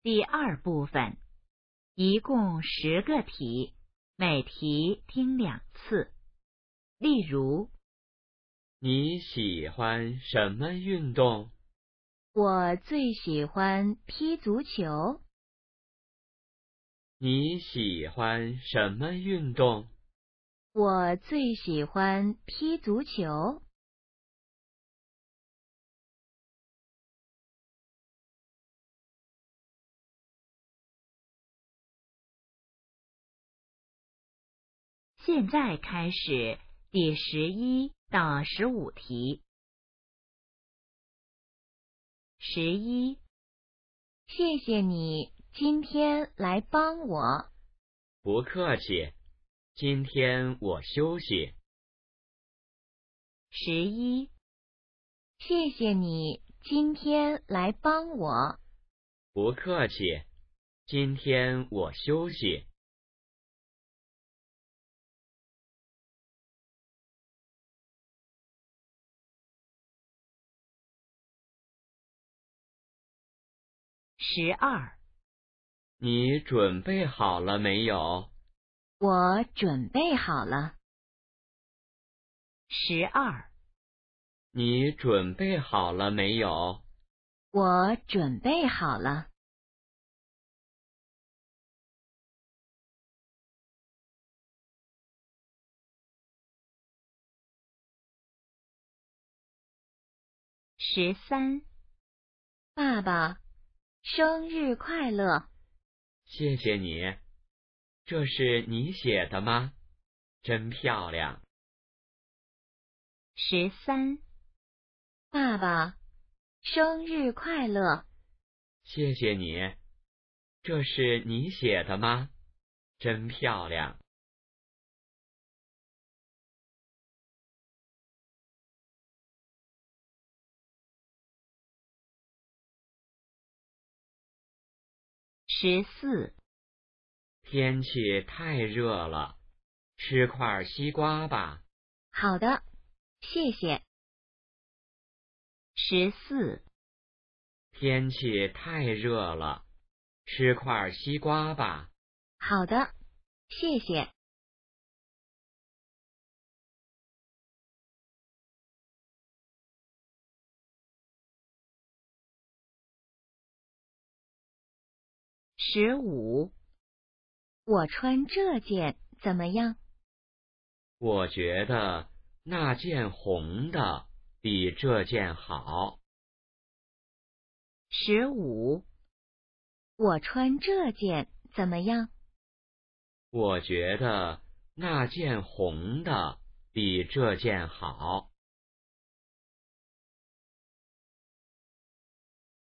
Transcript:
第二部分，一共10个题，每题听2次。例如， 你喜欢什么运动？ 我最喜欢踢足球。 你喜欢什么运动？ 我最喜欢踢足球。 现在开始第11到15题。11， 谢谢你今天来帮我。 不客气，今天我休息。 11， 谢谢你今天来帮我。 不客气，今天我休息。 12， 你准备好了没有？ 我准备好了。 12， 你准备好了没有？ 我准备好了。 13， 爸爸，生日快乐！ 谢谢你，这是你写的吗？真漂亮。 13， 爸爸，生日快乐！ 谢谢你，这是你写的吗？真漂亮。 14， 天气太热了，吃块西瓜吧。 好的，谢谢。 14， 天气太热了，吃块西瓜吧。 好的，谢谢。 15， 我穿这件怎么样？ 我觉得那件红的比这件好。 15， 我穿这件怎么样？ 我觉得那件红的比这件好。